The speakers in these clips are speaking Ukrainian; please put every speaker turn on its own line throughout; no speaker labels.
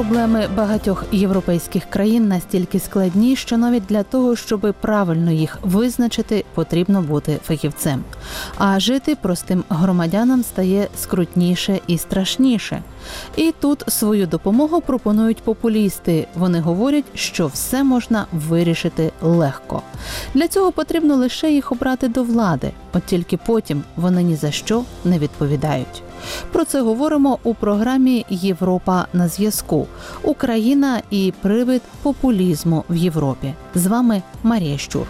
Проблеми багатьох європейських країн настільки складні, що навіть для того, щоб правильно їх визначити, потрібно бути фахівцем. А жити простим громадянам стає скрутніше і страшніше. І тут свою допомогу пропонують популісти. Вони говорять, що все можна вирішити легко. Для цього потрібно лише їх обрати до влади, от тільки потім вони ні за що не відповідають. Про це говоримо у програмі «Європа на зв'язку. Україна і привид популізму в Європі». З вами Марія Щур.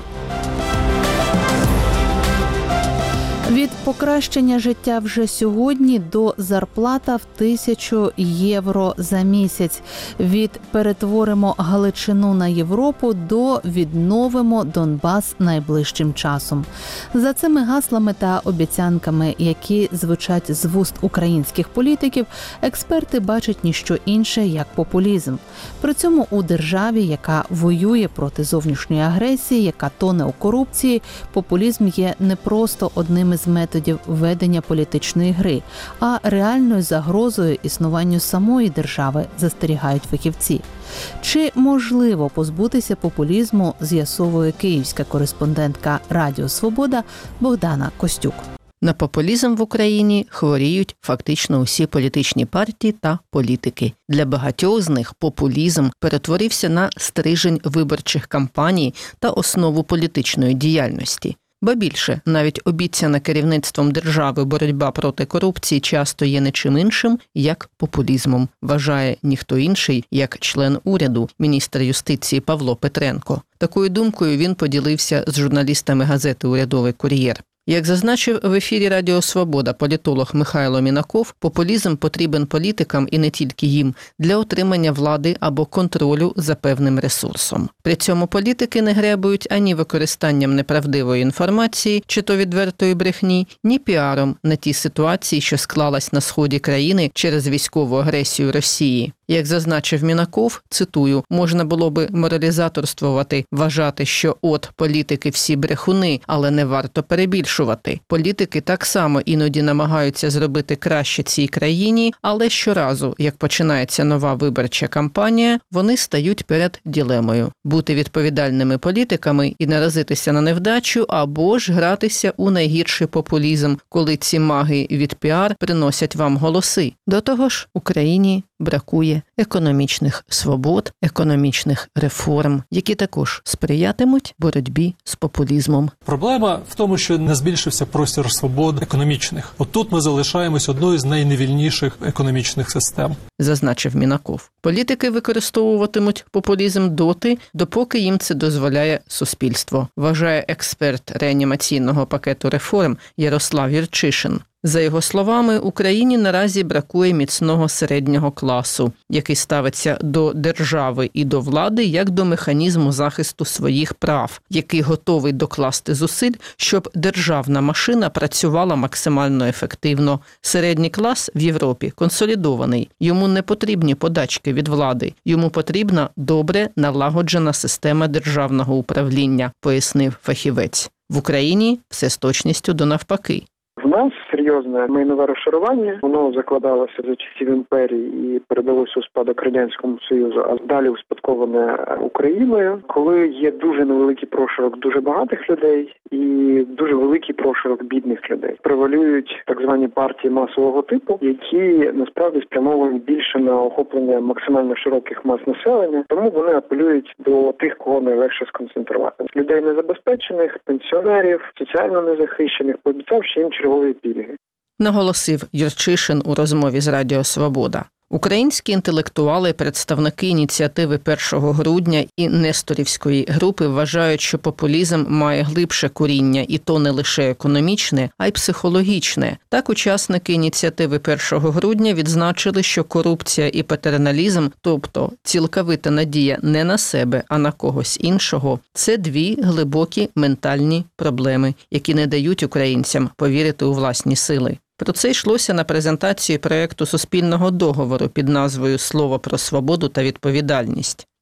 Від покращення життя вже сьогодні до зарплата в 1000 євро за місяць. Від перетворимо Галичину на Європу до відновимо Донбас найближчим часом. За цими гаслами та обіцянками, які звучать з вуст українських політиків, експерти бачать ніщо інше, як популізм. При цьому у державі, яка воює проти зовнішньої агресії, яка тоне у корупції, популізм є не просто одним із методів ведення політичної гри, а реальною загрозою існуванню самої держави, застерігають фахівці. Чи можливо позбутися популізму, з'ясовує київська кореспондентка Радіо Свобода Богдана Костюк.
На популізм в Україні хворіють фактично усі політичні партії та політики. Для багатьох з них популізм перетворився на стрижень виборчих кампаній та основу політичної діяльності. Ба більше, навіть обіцяна керівництвом держави боротьба проти корупції часто є не чим іншим, як популізмом, вважає ніхто інший, як член уряду, міністр юстиції Павло Петренко. Такою думкою він поділився з журналістами газети «Урядовий кур'єр». Як зазначив в ефірі Радіо Свобода політолог Михайло Мінаков, популізм потрібен політикам і не тільки їм для отримання влади або контролю за певним ресурсом. При цьому політики не гребують ані використанням неправдивої інформації, чи то відвертої брехні, ні піаром на тій ситуації, що склалась на сході країни через військову агресію Росії. Як зазначив Мінаков, цитую, можна було би моралізаторствувати, вважати, що от політики всі брехуни, але не варто перебільшувати. Політики так само іноді намагаються зробити краще цій країні, але щоразу, як починається нова виборча кампанія, вони стають перед дилемою – бути відповідальними політиками і наразитися на невдачу, або ж гратися у найгірший популізм, коли ці маги від піар приносять вам голоси. До того ж, Україні бракує економічних свобод, економічних реформ, які також сприятимуть боротьбі з популізмом.
Проблема в тому, що не збільшився простір свобод економічних. От тут ми залишаємось одною з найневільніших економічних систем.
Зазначив Мінаков. Політики використовуватимуть популізм доти, допоки їм це дозволяє суспільство, вважає експерт реанімаційного пакету реформ Ярослав Юрчишин. За його словами, Україні наразі бракує міцного середнього класу, який ставиться до держави і до влади як до механізму захисту своїх прав, який готовий докласти зусиль, щоб державна машина працювала максимально ефективно. Середній клас в Європі консолідований. Йому не потрібні подачки від влади. Йому потрібна добре налагоджена система державного управління, пояснив фахівець. В Україні все з точністю до навпаки.
В нас серйозне майнове розшарування, воно закладалося за часів імперії і передалося у спадок Радянському Союзу, а далі успадковане Україною, коли є дуже невеликий прошарок дуже багатих людей і дуже великий прошарок бідних людей. Превалюють так звані партії масового типу, які насправді спрямовані більше на охоплення максимально широких мас населення, тому вони апелюють до тих, кого найлегше сконцентрувати. Людей незабезпечених, пенсіонерів, соціально незахищених, пообіцявши їм чергові пільги.
Наголосив Юрчишин у розмові з Радіо Свобода. Українські інтелектуали, представники ініціативи 1 грудня і Несторівської групи вважають, що популізм має глибше коріння, і то не лише економічне, а й психологічне. Так, учасники ініціативи 1 грудня відзначили, що корупція і патерналізм, тобто цілковита надія не на себе, а на когось іншого – це дві глибокі ментальні проблеми, які не дають українцям повірити у власні сили. Про це йшлося на презентації проєкту суспільного договору під назвою «Слово про свободу та відповідальність».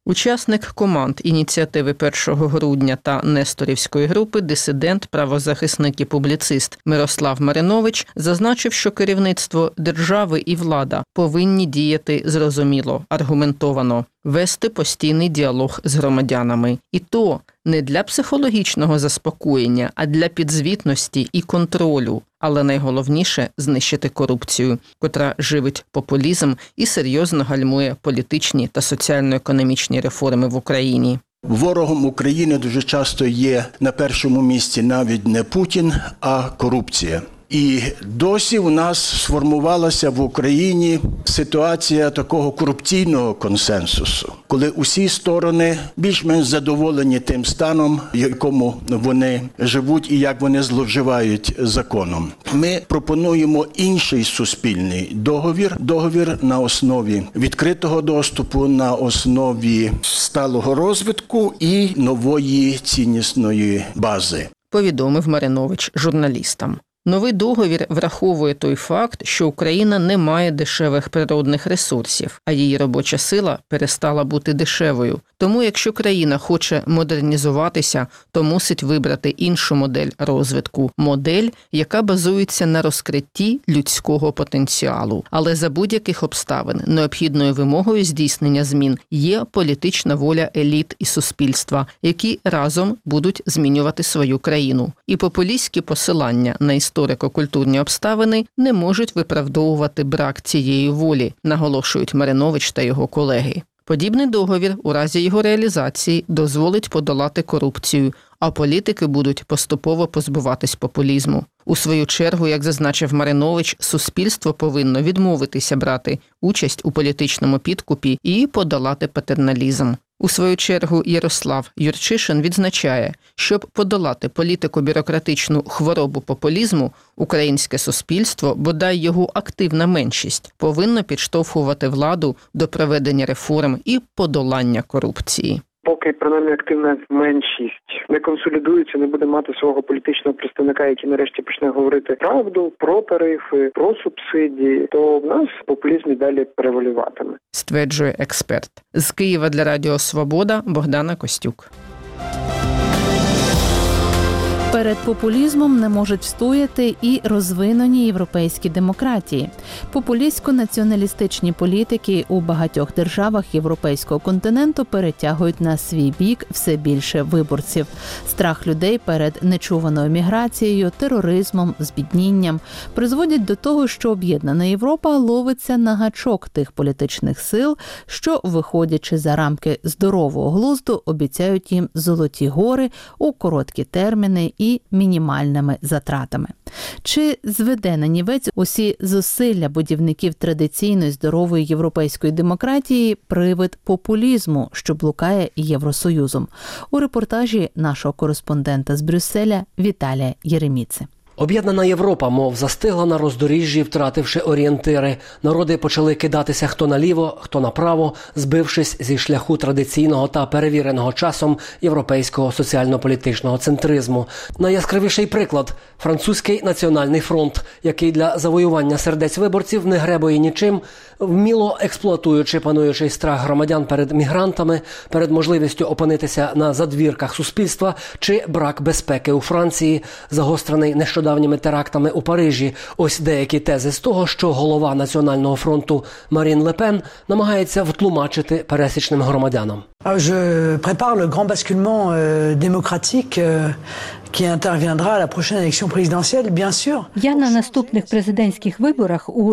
Учасник команд ініціативи 1 грудня та Несторівської групи, дисидент, правозахисник і публіцист Мирослав Маринович зазначив, що керівництво держави і влада повинні діяти зрозуміло, аргументовано, вести постійний діалог з громадянами. І то не для психологічного заспокоєння, а для підзвітності і контролю. Але найголовніше – знищити корупцію, котра живить популізм і серйозно гальмує політичні та соціально-економічні реформи в Україні.
Ворогом України дуже часто є на першому місці навіть не Путін, а корупція. І досі у нас сформувалася в Україні ситуація такого корупційного консенсусу, коли усі сторони більш-менш задоволені тим станом, в якому вони живуть і як вони зловживають законом. Ми пропонуємо інший суспільний договір на основі відкритого доступу, на основі сталого розвитку і нової ціннісної бази.
Повідомив Маринович журналістам. Новий договір враховує той факт, що Україна не має дешевих природних ресурсів, а її робоча сила перестала бути дешевою. Тому якщо країна хоче модернізуватися, то мусить вибрати іншу модель розвитку. Модель, яка базується на розкритті людського потенціалу. Але за будь-яких обставин необхідною вимогою здійснення змін є політична воля еліт і суспільства, які разом будуть змінювати свою країну. І популістські посилання на історико-культурні обставини не можуть виправдовувати брак цієї волі, наголошують Маринович та його колеги. Подібний договір у разі його реалізації дозволить подолати корупцію, а політики будуть поступово позбуватись популізму. У свою чергу, як зазначив Маринович, суспільство повинно відмовитися брати участь у політичному підкупі і подолати патерналізм. У свою чергу Ярослав Юрчишин відзначає, щоб подолати політико-бюрократичну хворобу популізму, українське суспільство, бодай його активна меншість, повинно підштовхувати владу до проведення реформ і подолання корупції.
Поки, принаймні, активна меншість не консолідується, не буде мати свого політичного представника, який нарешті почне говорити правду про тарифи, про субсидії, то в нас популізм і далі перевалюватиме.
Стверджує експерт. З Києва для Радіо Свобода Богдана Костюк.
Перед популізмом не можуть встояти і розвинені європейські демократії. Популістсько-націоналістичні політики у багатьох державах європейського континенту перетягують на свій бік все більше виборців. Страх людей перед нечуваною міграцією, тероризмом, збіднінням призводять до того, що об'єднана Європа ловиться на гачок тих політичних сил, що, виходячи за рамки здорового глузду, обіцяють їм золоті гори у короткі терміни і мінімальними затратами. Чи зведе на нівець усі зусилля будівників традиційної здорової європейської демократії привид популізму, що блукає Євросоюзом? У репортажі нашого кореспондента з Брюсселя Віталія Єреміци.
Об'єднана Європа, мов застигла на роздоріжжі, втративши орієнтири. Народи почали кидатися хто наліво, хто направо, збившись зі шляху традиційного та перевіреного часом європейського соціально-політичного центризму. Найяскравіший приклад – Французький національний фронт, який для завоювання сердець виборців не гребує нічим, вміло експлуатуючи пануючий страх громадян перед мігрантами, перед можливістю опинитися на задвірках суспільства чи брак безпеки у Франції, загострений нещодавніми терактами у Парижі. Ось деякі тези з того, що голова Національного фронту Марін Ле Пен намагається втлумачити пересічним громадянам.
Je prépare le grand basculement démocratique qui interviendra à la prochaine élection présidentielle, bien sûr.
Я на наступних президентських виборах у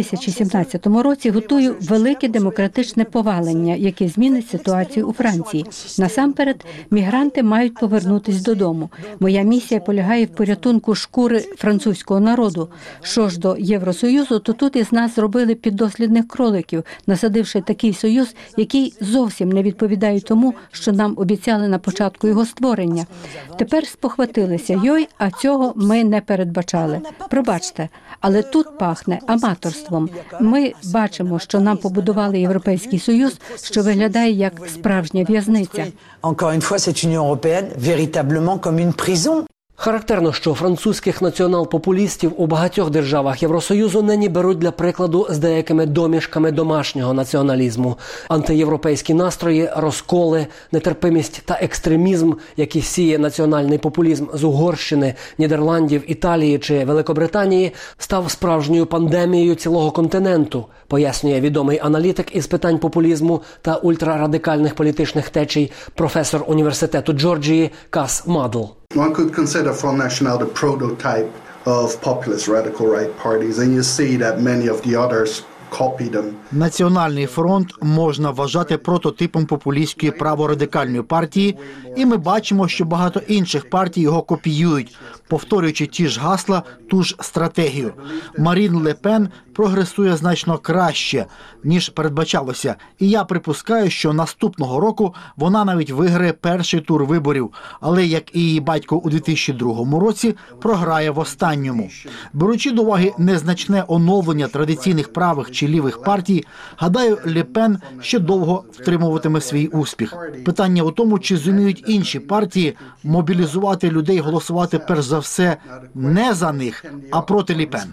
2017 році готую велике демократичне повалення, яке змінить ситуацію у Франції. Насамперед, мігранти мають повернутись додому. Моя місія полягає в порятунку шкури французького народу. Що ж до Євросоюзу, то тут із нас зробили піддослідних кроликів, насадивши такий союз, який зовсім не відповідає тому, що нам обіцяли на початку його створення. Тепер спохватилися, а цього ми не передбачали. Пробачте, але тут пахне аматорством. Ми бачимо, що нам побудували Європейський Союз, що виглядає як справжня в'язниця.
Encore une fois, cette Union européenne véritablement comme une prison.
Характерно, що французьких націонал-популістів у багатьох державах Євросоюзу нині беруть для прикладу з деякими домішками домашнього націоналізму. Антиєвропейські настрої, розколи, нетерпимість та екстремізм, які сіє національний популізм з Угорщини, Нідерландів, Італії чи Великобританії, став справжньою пандемією цілого континенту, пояснює відомий аналітик із питань популізму та ультрарадикальних політичних течій, професор університету Джорджії Кас Мадл.
One could consider Front National the prototype of populist radical right parties, and you see that many of the others copy them.
Національний фронт можна вважати прототипом популістської праворадикальної партії, і ми бачимо, що багато інших партій його копіюють, повторюючи ті ж гасла, ту ж стратегію. Марін Ле Пен прогресує значно краще, ніж передбачалося, і я припускаю, що наступного року вона навіть виграє перший тур виборів, але, як і її батько у 2002 році, програє в останньому. Беручи до уваги незначне оновлення традиційних правих чи лівих партій, гадаю, Ле Пен ще довго втримуватиме свій успіх. Питання у тому, чи зуміють інші партії мобілізувати людей голосувати перш за все не за них, а проти Ле Пен.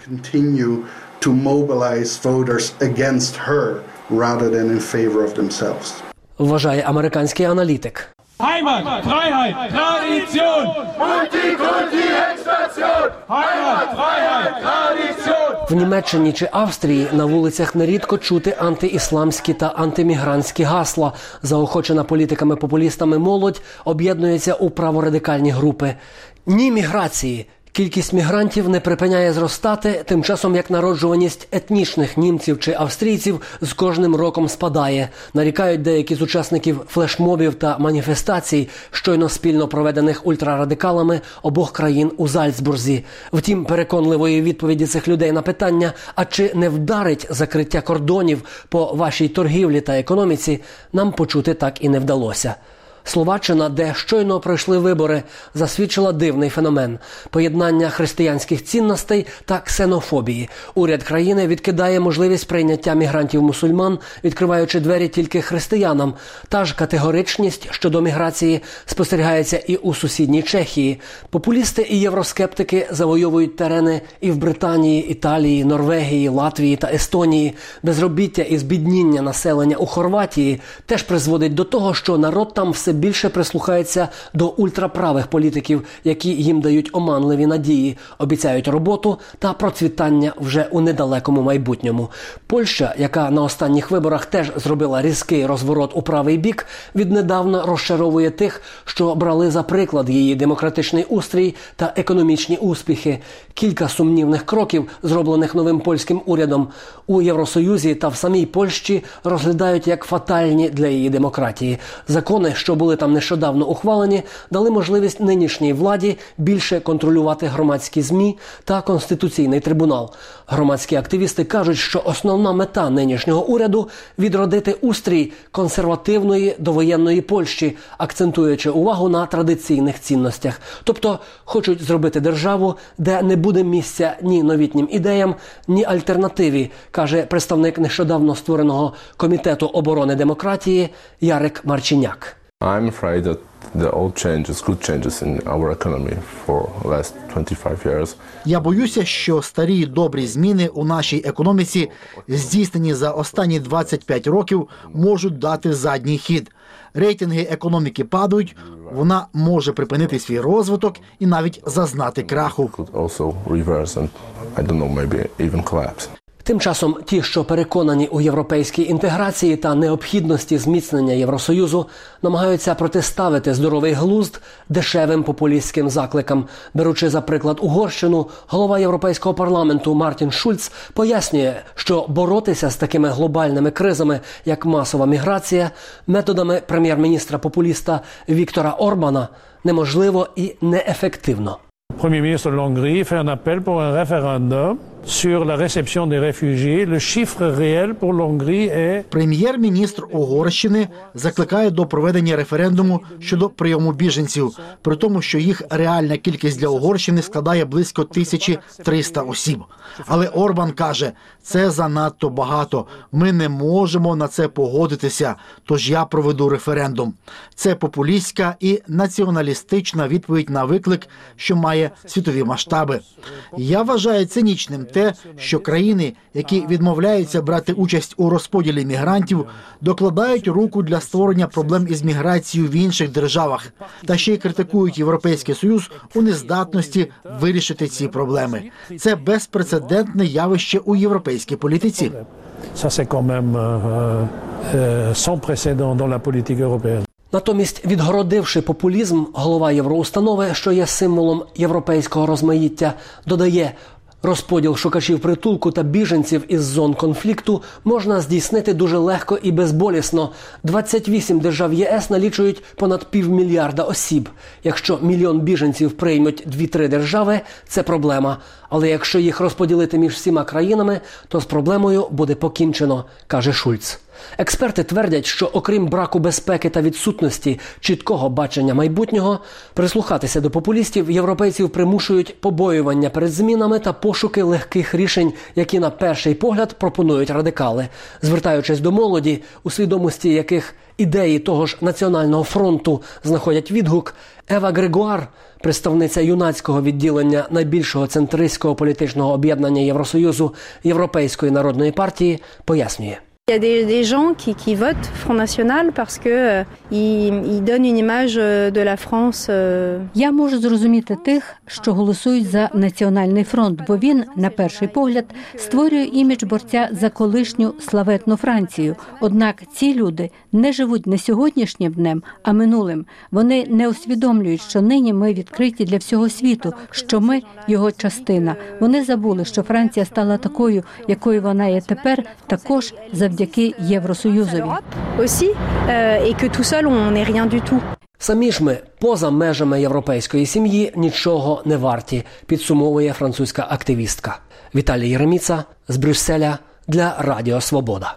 To mobilize voters against her rather than in favor of themselves.
Вважає американський аналітик.
Heimat, Freiheit, Tradition, Multikulti, Expansion, Heimat, Freiheit, Tradition.
В Німеччині чи Австрії на вулицях нерідко чути антиісламські та антимігрантські гасла. Заохочена політиками-популістами молодь об'єднується у праворадикальні групи. Ні міграції. Кількість мігрантів не припиняє зростати, тим часом як народжуваність етнічних німців чи австрійців з кожним роком спадає. Нарікають деякі з учасників флешмобів та маніфестацій, щойно спільно проведених ультрарадикалами обох країн у Зальцбурзі. Втім, переконливої відповіді цих людей на питання, а чи не вдарить закриття кордонів по вашій торгівлі та економіці, нам почути так і не вдалося. Словаччина, де щойно пройшли вибори, засвідчила дивний феномен – поєднання християнських цінностей та ксенофобії. Уряд країни відкидає можливість прийняття мігрантів-мусульман, відкриваючи двері тільки християнам. Та ж категоричність щодо міграції спостерігається і у сусідній Чехії. Популісти і євроскептики завойовують терени і в Британії, Італії, Норвегії, Латвії та Естонії. Безробіття і збідніння населення у Хорватії теж призводить до того, що народ там все більше прислухається до ультраправих політиків, які їм дають оманливі надії, обіцяють роботу та процвітання вже у недалекому майбутньому. Польща, яка на останніх виборах теж зробила різкий розворот у правий бік, віднедавна розчаровує тих, що брали за приклад її демократичний устрій та економічні успіхи. Кілька сумнівних кроків, зроблених новим польським урядом, у Євросоюзі та в самій Польщі розглядають як фатальні для її демократії. Закони, що були там нещодавно ухвалені, дали можливість нинішній владі більше контролювати громадські ЗМІ та Конституційний трибунал. Громадські активісти кажуть, що основна мета нинішнього уряду – відродити устрій консервативної довоєнної Польщі, акцентуючи увагу на традиційних цінностях. Тобто хочуть зробити державу, де не буде місця ні новітнім ідеям, ні альтернативі, каже представник нещодавно створеного Комітету оборони демократії Ярек Марчиняк.
I'm afraid that the old changes, good changes in our economy for last 25 years.
Я боюся, що старі добрі зміни у нашій економіці, здійснені за останні 25 років, можуть дати задній хід. Рейтинги економіки падають, вона може припинити свій розвиток і навіть зазнати краху.
Also reverse and, I don't know, maybe even collapse.
Тим часом ті, що переконані у європейській інтеграції та необхідності зміцнення Євросоюзу, намагаються протиставити здоровий глузд дешевим популістським закликам. Беручи за приклад Угорщину, голова Європейського парламенту Мартін Шульц пояснює, що боротися з такими глобальними кризами, як масова міграція, методами прем'єр-міністра-популіста Віктора Орбана неможливо і неефективно.
Premier ministre de l'Hongrie fait un appel pour un référendum sur la réception des réfugiés. Le chiffre réel pour l'Hongrie est...
Прем'єр-міністр Угорщини закликає до проведення референдуму щодо прийому біженців, при тому, що їх реальна кількість для Угорщини складає близько 1300 осіб. Але Орбан каже, це занадто багато, ми не можемо на це погодитися, тож я проведу референдум. Це популістська і націоналістична відповідь на виклик, що має світові масштаби. Я вважаю цинічним те, що країни, які відмовляються брати участь у розподілі мігрантів, докладають руку для створення проблем із міграцією в інших державах, та ще й критикують Європейський Союз у нездатності вирішити ці проблеми. Це безпрецедентне явище у європейській політиці.
Ça, c'est quand même sans précédent dans la politique européenne.
Натомість, відгородивши популізм, голова Євроустанови, що є символом європейського розмаїття, додає, розподіл шукачів притулку та біженців із зон конфлікту можна здійснити дуже легко і безболісно. 28 держав ЄС налічують понад 500 мільйона осіб. Якщо мільйон біженців приймуть 2-3 держави – це проблема. Але якщо їх розподілити між всіма країнами, то з проблемою буде покінчено, каже Шульц. Експерти твердять, що окрім браку безпеки та відсутності чіткого бачення майбутнього, прислухатися до популістів європейців примушують побоювання перед змінами та пошуки легких рішень, які на перший погляд пропонують радикали. Звертаючись до молоді, у свідомості яких ідеї того ж Національного фронту знаходять відгук, Ева Грегуар, представниця юнацького відділення найбільшого центристського політичного об'єднання Євросоюзу Європейської народної партії, пояснює.
Il y a des gens qui votent Front National parce que ils donnent une image de la France.
Я можу зрозуміти тих, що голосують за Національний фронт, бо він, на перший погляд, створює імідж борця за колишню славетну Францію. Однак ці люди не живуть не сьогоднішнім днем, а минулим. Вони не усвідомлюють, що нині ми відкриті для всього світу, що ми – його частина. Вони забули, що Франція стала такою, якою вона є тепер, також завдяки Євросоюзові.
Самі ж ми, поза межами європейської сім'ї, нічого не варті, підсумовує французька активістка. Віталій Єреміца з Брюсселя для Радіо Свобода.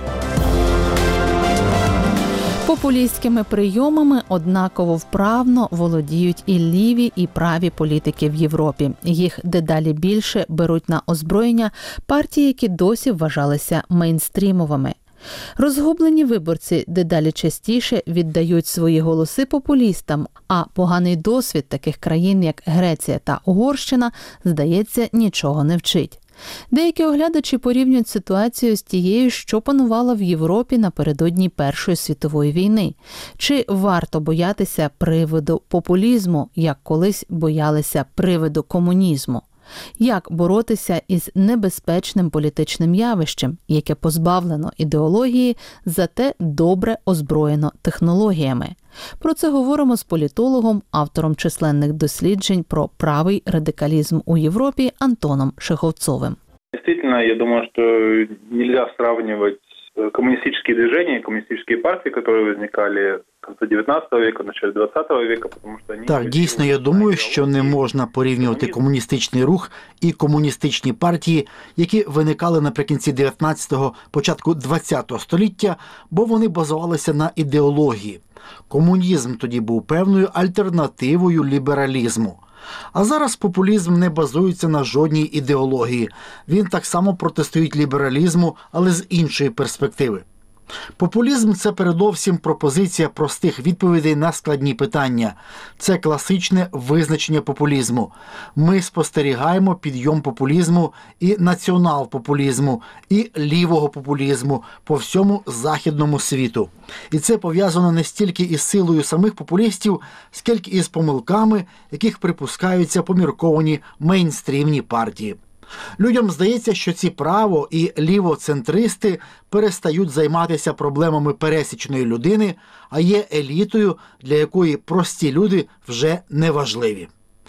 Популістськими прийомами однаково вправно володіють і ліві, і праві політики в Європі. Їх дедалі більше беруть на озброєння партії, які досі вважалися мейнстрімовими. Розгублені виборці дедалі частіше віддають свої голоси популістам, а поганий досвід таких країн, як Греція та Угорщина, здається, нічого не вчить. Деякі оглядачі порівнюють ситуацію з тією, що панувала в Європі напередодні Першої світової війни. Чи варто боятися привиду популізму, як колись боялися привиду комунізму? Як боротися із небезпечним політичним явищем, яке позбавлено ідеології, зате добре озброєно технологіями? Про це говоримо з політологом, автором численних досліджень про правий радикалізм у Європі Антоном Шеховцовим.
Действительно, я думаю, что нельзя сравнивать коммунистические движения, коммунистические партии, которые возникали в конце 19 века, в начале 20 века, потому что они...
Так, дійсно, я думаю, що не можна порівнювати комуністичний рух і комуністичні партії, які виникали наприкінці 19-го, початку 20-го століття, бо вони базувалися на ідеології. Комунізм тоді був певною альтернативою лібералізму. А зараз популізм не базується на жодній ідеології. Він так само протистоїть лібералізму, але з іншої перспективи. Популізм – це передовсім пропозиція простих відповідей на складні питання. Це класичне визначення популізму. Ми спостерігаємо підйом популізму і націонал-популізму, і лівого популізму по всьому західному світу. І це пов'язано не стільки із силою самих популістів, скільки із помилками, яких припускаються помірковані мейнстрімні партії. Людям здається, що ці право- і лівоцентристи перестають займатися проблемами пересічної людини, а є елітою, для якої прості люди вже не важливі.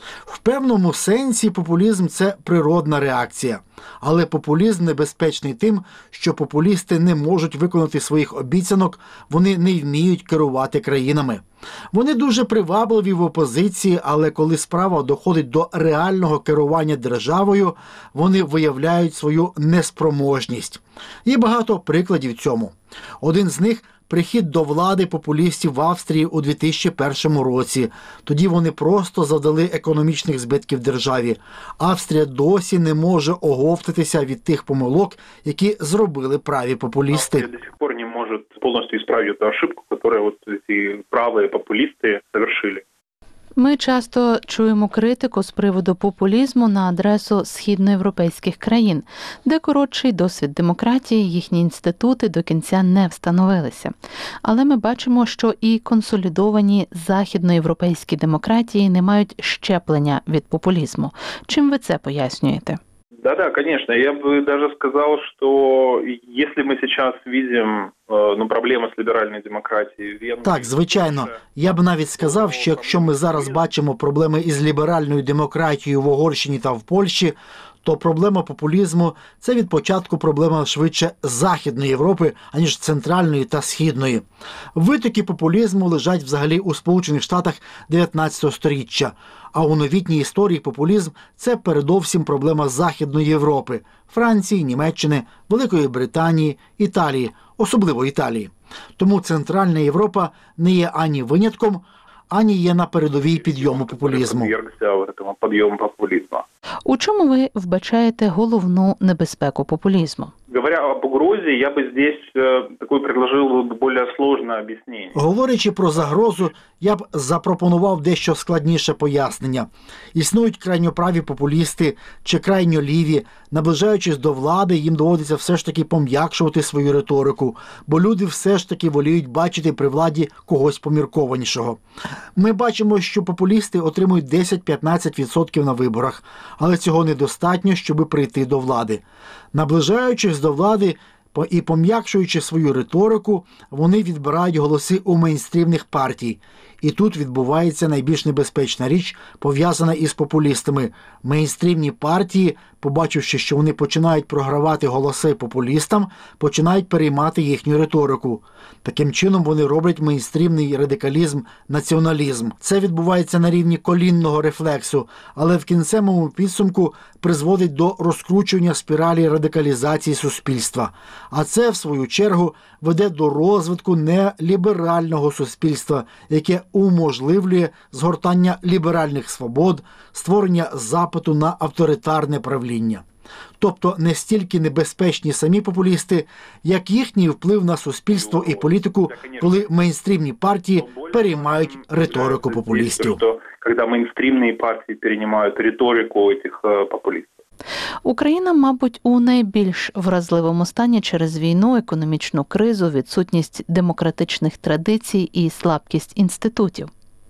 В певному сенсі популізм – це природна реакція. Але популізм небезпечний тим, що популісти не можуть виконати своїх обіцянок, вони не вміють керувати країнами. Вони дуже привабливі в опозиції, але коли справа доходить до реального керування державою, вони виявляють свою неспроможність. Є багато прикладів цьому. Один з них – прихід до влади популістів в Австрії у 2001 році. Тоді вони просто завдали економічних збитків державі. Австрія досі не може оговтатися від тих помилок, які зробили праві популісти.
Австрия до сих пор не може повністю исправить эту ошибку, яку ці праві популісти совершили.
Ми часто чуємо критику з приводу популізму на адресу східноєвропейських країн, де коротший досвід демократії, їхні інститути до кінця не встановилися. Але ми бачимо, що і консолідовані західноєвропейські демократії не мають щеплення від популізму. Чим ви це пояснюєте?
Да, конечно. Я бы даже сказал, что если мы сейчас видим проблемы с ліберальною демократією в Венгрії...
Так, звичайно. Я б навіть сказав, що якщо ми зараз бачимо проблеми із ліберальною демократією в Угорщині та в Польщі, то проблема популізму – це від початку проблема швидше Західної Європи, аніж Центральної та Східної. Витоки популізму лежать взагалі у Сполучених Штатах 19 сторіччя, а у новітній історії популізм – це передовсім проблема Західної Європи – Франції, Німеччини, Великої Британії, Італії, особливо Італії. Тому Центральна Європа не є ані винятком, ані є на передовій підйому популізму.
У чому ви вбачаєте головну небезпеку популізму?
Говоря об угрозе, я бы здесь такой предложил более сложное объяснение.
Говорячи про загрозу, я б запропонував дещо складніше пояснення. Існують крайньоправі популісти чи крайньоліві. Наближаючись до влади, їм доводиться все ж таки пом'якшувати свою риторику, бо люди все ж таки воліють бачити при владі когось поміркованішого. Ми бачимо, що популісти отримують 10-15% на виборах, але цього недостатньо, щоб прийти до влади. Наближаючись до влади і пом'якшуючи свою риторику, вони відбирають голоси у мейнстрімних партій. І тут відбувається найбільш небезпечна річ, пов'язана із популістами. Мейнстрімні партії, побачивши, що вони починають програвати голоси популістам, починають переймати їхню риторику. Таким чином вони роблять мейнстрімний радикалізм, націоналізм. Це відбувається на рівні колінного рефлексу, але в кінцевому підсумку призводить до розкручування спіралі радикалізації суспільства. А це, в свою чергу, веде до розвитку неліберального суспільства, яке уможливлює згортання ліберальних свобод, створення запиту на авторитарне правління. Тобто не стільки небезпечні самі популісти, як їхній вплив на суспільство і політику, коли мейнстрімні партії переймають риторику популістів.
Коли мейнстрімні партії переймають риторику цих популістів.
Україна, мабуть, у найбільш вразливому стані через війну, економічну кризу, відсутність демократичних традицій і слабкість інститутів.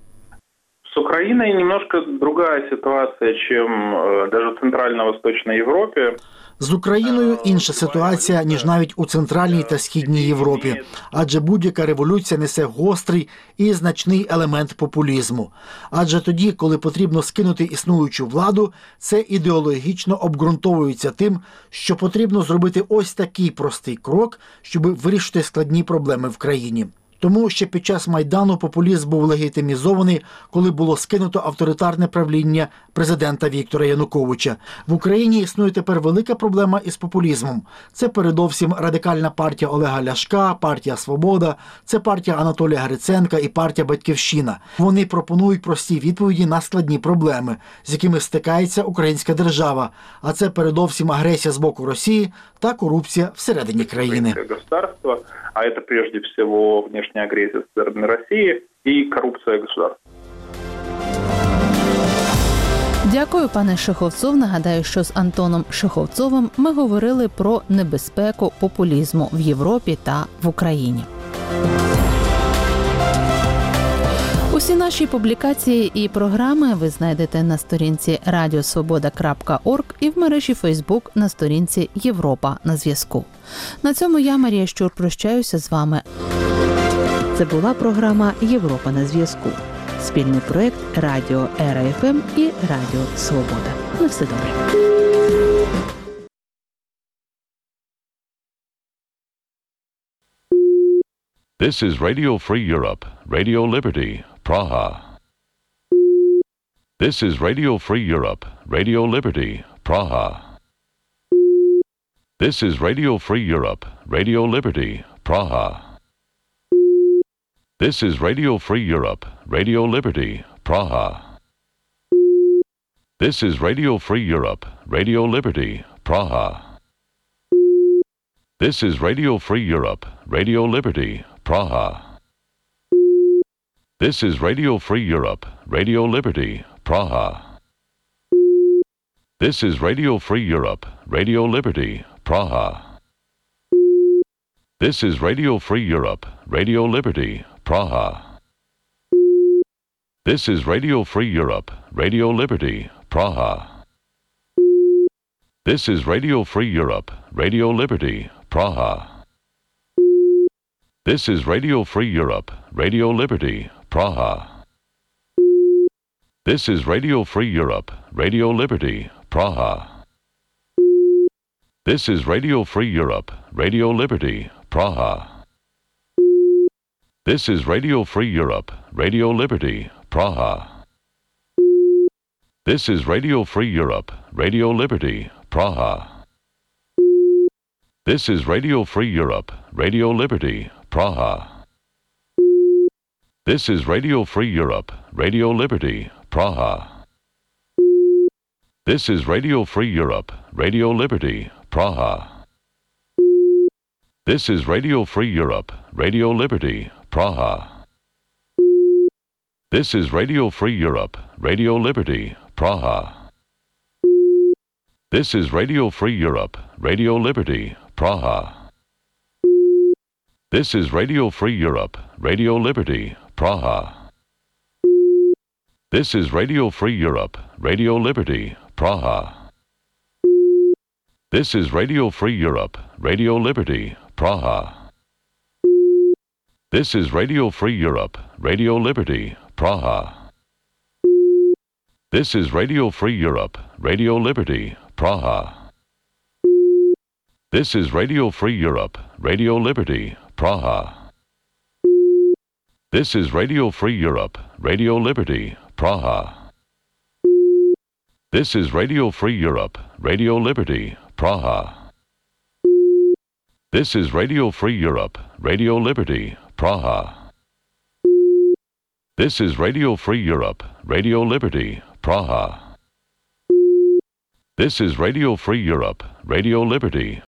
С Украиной немножко другая ситуация, чем даже в Центрально-Восточной Европе.
З Україною інша ситуація, ніж навіть у Центральній та Східній Європі, адже будь-яка революція несе гострий і значний елемент популізму. Адже тоді, коли потрібно скинути існуючу владу, це ідеологічно обґрунтовується тим, що потрібно зробити ось такий простий крок, щоб вирішити складні проблеми в країні. Тому ще під час Майдану популізм був легітимізований, коли було скинуто авторитарне правління президента Віктора Януковича. В Україні існує тепер велика проблема із популізмом. Це передовсім Радикальна партія Олега Ляшка, партія «Свобода», це партія Анатолія Гриценка і партія «Батьківщина». Вони пропонують прості відповіді на складні проблеми, з якими стикається українська держава. А це передовсім агресія з боку Росії та корупція всередині країни.
А это прежде всего внешняя агрессия со стороны России и коррупция государства.
Дякую, пане Шеховцов. Нагадаю, що з Антоном Шеховцовим ми говорили про небезпеку популізму в Європі та в Україні. Усі наші публікації і програми ви знайдете на сторінці radiosvoboda.org і в мережі Facebook на сторінці Європа на зв'язку. На цьому я, Марія Щур, прощаюся з вами. Це була програма «Європа на зв'язку». Спільний проєкт Радіо РФМ і Радіо Свобода. На все добре.
This is Radio Free Europe, Radio Liberty, Praha. This is Radio Free Europe, Radio Liberty, Praha. This is Radio Free Europe, Radio Liberty, Praha. This is Radio Free Europe, Radio Liberty, Praha. This is Radio Free Europe, Radio Liberty, Praha. This is Radio Free Europe, Radio Liberty, Praha. This is Radio Free Europe, Radio Liberty, Praha. This is Radio Free Europe, Radio Liberty, Praha. This is Radio Free Europe, Radio Liberty, Praha. This is Radio Free Europe, Radio Liberty, Praha. This is Radio Free Europe, Radio Liberty, Praha. This is Radio Free Europe, Radio Liberty, Praha. This is Radio Free Europe, Radio Liberty, Praha. This is Radio Free Europe, Radio Liberty, Praha. This is Radio Free Europe, Radio Liberty, Praha. This is Radio Free Europe, Radio Liberty, Praha. This is Radio Free Europe, Radio Liberty, Praha. This is Radio Free Europe, Radio Liberty, Praha. This is Radio Free Europe, Radio Liberty, Praha. This is Radio Free Europe, Radio Liberty, Praha. This is Radio Free Europe, Radio Liberty, Praha. This is Radio Free Europe, Radio Liberty, Praha. This is Radio Free Europe, Radio Liberty, Praha. This is Radio Free Europe, Radio Liberty, Praha. This is Radio Free Europe, Radio Liberty, Praha. This is Radio Free Europe, Radio Liberty, Praha. This is Radio Free Europe, Radio Liberty, Praha. This is Radio Free Europe, Radio Liberty, Praha. This is Radio Free Europe, Radio Liberty, Praha. This is Radio Free Europe, Radio Liberty, Praha. This is Radio Free Europe, Radio Liberty, Praha. This is Radio Free Europe, Radio Liberty, Praha. This is Radio Free Europe, Radio Liberty,